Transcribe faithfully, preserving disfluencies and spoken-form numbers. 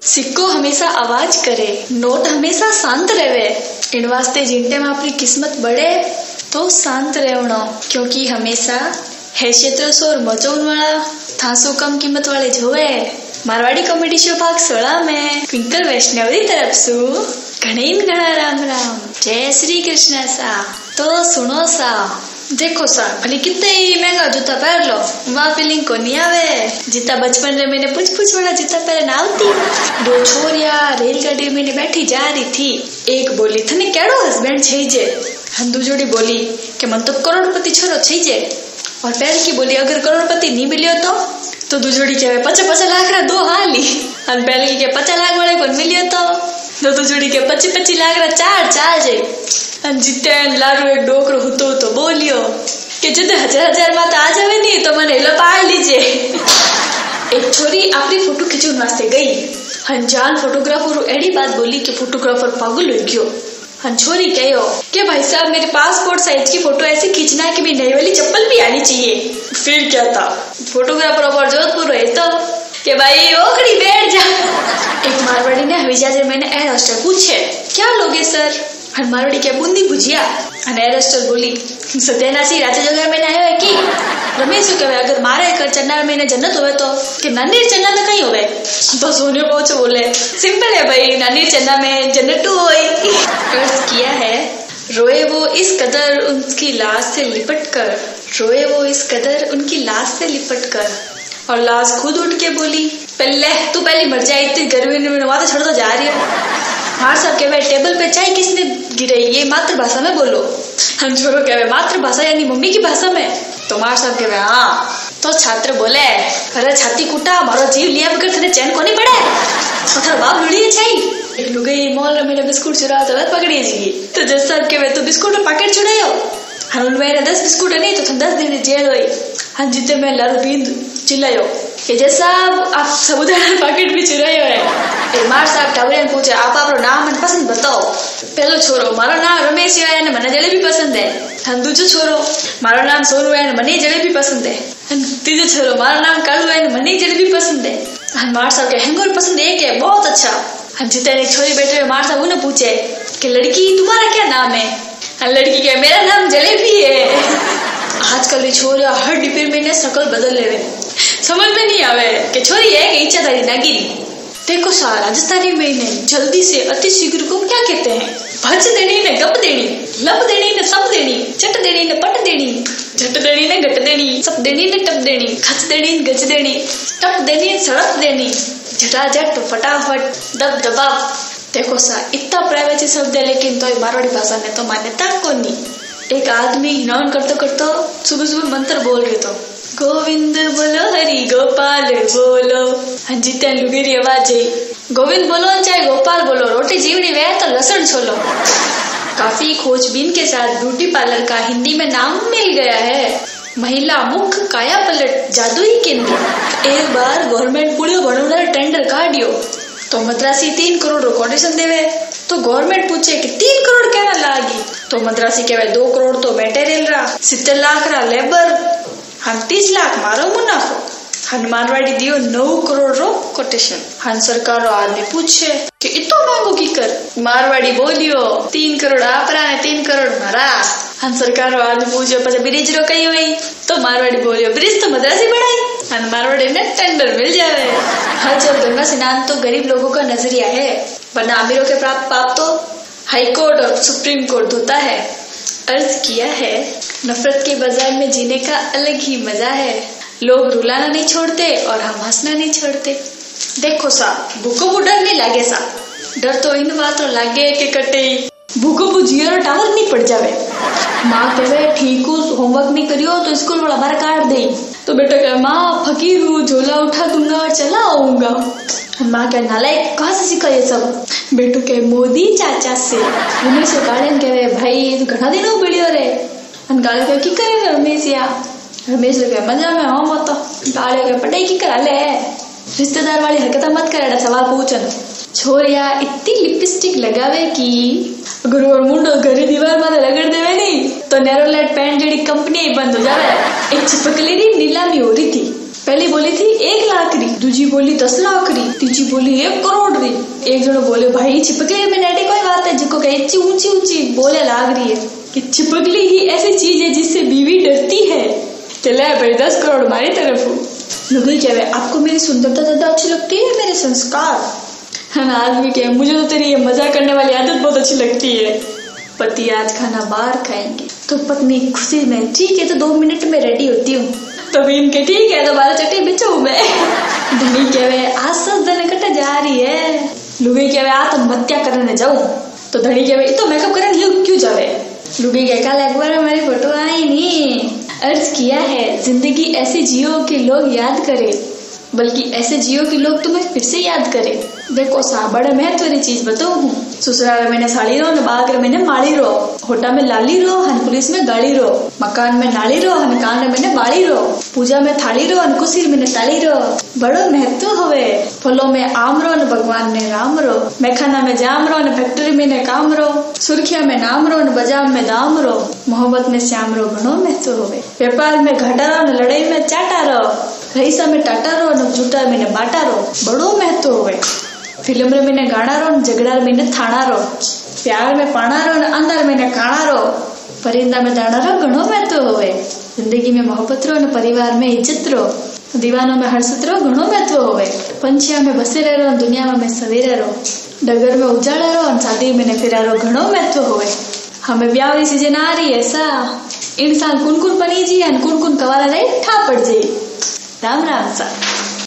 सिक्को हमेशा आवाज करे, नोट हमेशा शांत रहे। इन वास्ते जिनटे में अपनी किस्मत बढ़े तो शांत रहना, क्योंकि हमेशा हैसियत और मचौन वाला थासो कम कीमत वाले जोवे। मारवाड़ी कॉमेडी शो भाग सोलह में ट्विंकल वैष्णवी तरफ सु घणे घणा राम राम, जय श्री कृष्ण सा। तो सुनो सा, देखो सा, भले कितने ही महंगा जूता पहन लो, वहाँ फीलिंग को नहीं आवे जितना बचपन में मैंने पुछ पुछ वाला जूता पहन आवती। दो छोरिया रेलगाड़ी में बैठी जा रही थी, एक बोली थने केड़ो हस्बैंड छे, हम दूजोड़ी बोली कि मन तो करोड़पति छोरो छे, और पहल की बोली अगर करोड़पति नहीं मिलियो तो तो दूजोड़ी कहे पचास पचास लाख रा दो हाली, और पहल की के पचास लाख वाले को मिलियो तो तो दूजोड़ी के पच्चीस पच्चीस लाख रा चार चार जे। जीते लारू एक डोकरो हुतो तो बोलियो कि जब हजार हजार बात आ जावे नहीं तो मैंने लो पाल लीजिए। एक छोरी अपनी फोटो खींचने वास्ते गई, हंजान फोटोग्राफर एडी बात बोली कि फोटोग्राफर पागल हो गयो। हन छोरी कहो कि भाई साहब मेरे पासपोर्ट साइज की फोटो ऐसे खींचना है कि मेरी नई वाली चप्पल भी आनी चाहिए। फिर क्या था, फोटोग्राफर और जोधपुर रहे तो कि भाई ओखड़ी बैठ जा। एक मारवाड़ी ने हवाई जहाज में एयर होस्टेस पूछे क्या लोगे सर, हन मारवाड़ी के बूंदी भुजिया। हन एयर होस्टेस बोली सत्यनाशी राजा जगह में आयो है कि रमेश कहे अगर मारे कर चन्ना में जन्नत होवे तो कि नानी चन्ना में कहीं होवे तो सोने पहुंचे बोले सिंपल है भाई, नानी चन्ना में जन्नत होई। अर्ज किया है, रोए वो इस कदर उनकी लाश से लिपट कर, रोए वो इस कदर उनकी लाश से लिपट कर, और लाश खुद उठ के बोली पहले तू पहले मर जाए, इतनी गर्मी में वहां तो छोड़ तो जा रही है। हाँ साहब कहे टेबल पे चाय किसने गिराई, ये मातृभाषा में बोलो। हम छोरो कहे मातृभाषा यानी मम्मी की भाषा में, तो मार साहब कहे हाँ। तो छात्र बोले अरे छाती कुटा मारो जीव लिया बगैर तेरे चैन को नहीं पड़े, तो बाप लुड़ी चाहिए। एक लुगाई मॉल में मेरा बिस्कुट चुरा तो पकड़ी जी, तो जज साहब कहे तू बिस्कुट पैकेट चुरायो, हाँ मेरे दस बिस्कुट है नहीं तो दस दिन जेल हुई। हाँ जीते मैं लारू बींद चिल्लायो कि जज साहब आप साबुदाना पैकेट भी चुरायो है। मार साहब ठाकुर ने पूछे आप आपरो नाम मन पसंद बताओ। पहलो छोरो मारो नाम रमेश है ने मने जलेबी पसंद है। हम दूजो छोरो मारो नाम सोनू है ने मने जलेबी पसंद है। हम तीजो छोरो मारो नाम कालू है ने मने जलेबी पसंद है। हम मार साहब के हैंगोर पसंद है के बहुत अच्छा। हम जीते एक छोरी बैठे हुए मार साहब उन्हें पूछे कि लड़की तुम्हारा क्या नाम है, लड़की के मेरा नाम जलेबी है। आजकल छोरिया हर डिब्बे में शकल बदल लेवे, समझ में नहीं आवे कि छोरी है कि इच्छा तारी नागिन। देखो सा राजस्थानी में ने जल्दी से अति शीघ्र को क्या कहते हैं, भज देनी ने गप देनी, लब देनी ने सब देनी, चट देनी ने पट देनी, झट देनी ने घट देनी, सब देनी ने टप देनी, खच देनी ने गज देनी, टप देनी ने सड़प देनी, झटाझट फटाफट दब दबाव। देखो सा इतना प्राइवेसी शब्द है लेकिन तो मारवाड़ी भाषा में तो मान्यता को नहीं। एक आदमी नौन करते करते सुबह सुबह मंत्र बोल रहे तो गोविंद बोलो हरि गोपाल बोलो। हाँ जी तेन लुगेरी आवाज है गोविंद बोलो चाहे गोपाल बोलो, रोटी जीवनी वे तो लसन छोलो। काफी खोजबीन के साथ ब्यूटी पार्लर का हिंदी में नाम मिल गया है, महिला मुख काया पलट जादुई केंद्र। एक बार गवर्नमेंट पुलियो बनोना टेंडर काढ़ियो तो मद्रासी तीन करोड़ ऑडिशन देवे, तो गवर्नमेंट पूछे कि तीन करोड़ क्या लागी, तो मद्रासी कहे दो करोड़ तो मटेरियल रहा, सितर लाख रहा लेबर, हम तीस लाख मारो मुनाफो। हन मारवाड़ी दियो नौ करोड़ रो कोटेशन। हन सरकार रो आदमी पूछे कि इतो महंगो की कर, मारवाड़ी बोलियो तीन करोड़ आपरा ने तीन करोड़ मारा। हन सरकार रो आदमी पूछे पचा ब्रिज रो कई हुई, तो मारवाड़ी बोलियो ब्रिज तो मद्रासी बढ़ाई। हन मारवाड़ी ने टेंडर मिल जावे। हर जब गंगा स्नान तो गरीब लोगों का नजरिया है, वरना अमीरों के प्राप्त पाप तो हाई कोर्ट और सुप्रीम कोर्ट होता है। अर्ज किया है, नफरत के बाजार में जीने का अलग ही मजा है, लोग रुलाना नहीं छोड़ते और हम हंसना नहीं छोड़ते। देखो सा भूखो को डर नहीं लागे सा, डर तो इन बात तो लागे कि कटे भूखो को जियो टावर नहीं पड़ जावे। माँ कहे ठीक हो होमवर्क नहीं करियो तो स्कूल वाला बाहर काट दे, तो बेटा कहे माँ फकीर हूँ झोला उठा दूंगा और चला आऊंगा। माँ क्या नालायक कहाँ से सीखा ये सब, बेटू के मोदी चाचा से। रमेश गार्डन कहे भाई तो घना दिन बढ़ियो रे, गाले कहे की करे रमेश या रमेश कहे मजा में हम हो, तो गाले कहे पढ़ाई की करा ले, रिश्तेदार वाली हरकत मत करे, सवाल पूछन। छोरिया इतनी लिपस्टिक लगावे की अगर और मुंडो घरी दीवार माथे रगड़ देवे नहीं तो नेरोलैट पैंट जेडी कंपनी बंद हो जावे। एक चिपकली री नीलामी हो रही थी, पहली बोली थी एक लाख री, दूजी बोली दस लाख री, तीजी बोली एक करोड़ री। एक जनो बोले भाई छिपकली में नेटे कोई बात है जिसको कहे इतनी ऊंची ऊंची बोले लाग रही है कि छिपकली ही ऐसी चीज है जिससे बीवी डरती है। चले भाई दस करोड़ हमारी तरफ। लुगाई क्या है आपको मेरी सुंदरता ज्यादा अच्छी लगती है मेरे संस्कार? है ना आदमी के मुझे तो तेरी ये मजाक करने वाली आदत बहुत अच्छी लगती है। पति आज खाना बाहर खाएंगे तो पत्नी खुशी में ठीक है तो दो मिनट में रेडी होती हूँ। तभी इनके ठीक है तो बारह चट्टी बिछाऊ मैं। धनी कहवे आज सब दिन कटा जा रही है। लुगाई कहवे आ तो मत्या करने जाऊं तो धनी कहवे तो मेकअप करने क्यों जावे। लुगाई कह कल एक बार हमारी फोटो आई नहीं। अर्ज किया है जिंदगी ऐसे जियो कि लोग याद करे, बल्कि ऐसे जियो कि लोग तुम्हें फिर से याद करे। देखो सा बड़े महत्व वाली चीज बताऊ हूँ। ससुराल में साड़ी रो, बाग में माड़ी रो, होटा में लाली रो, हन पुलिस में गाड़ी रो, मकान में नाली रो, हन कान में बाड़ी रो, पूजा में थाली रो, हन कुसीर में ताली रो। बड़ो महत्व होवे। फलों में आम रो न भगवान ने राम रो, मैखाना में जाम रो न फैक्ट्री में ने काम रो, सुर्खिया में नाम रो न बजाम में दाम रो, मोहब्बत में श्याम रो घणो महत्व होवे। व्यापार में घाटा रो न लड़ाई में चाटा रो, रईसा में टाटा रो न झूठा में ने बाटा रो, बड़ो महत्व होवे। फिल्म में ने गाना रो न झगड़ा में ने थाना रो, प्यार में पाना रो न अंदर में ने काना रो, परिंदा में दाना रो घणो महत्व होवे। जिंदगी में मोहब्बत रो न परिवार में इज्जत रो, दीवानों में हर्षित रो घणो महत्व होवे। पंछिया में बसेरे रो दुनिया में सवेरे रो, डगर में उजाड़ा रो और शादी में ने फिरा रो घणो महत्व होवे। हमें ब्याह की सीजन आ रही है सा इंसान कुन कुन पनी जी कुन कुन कवारा रहे ठा पड़ जाये। राम राम सा।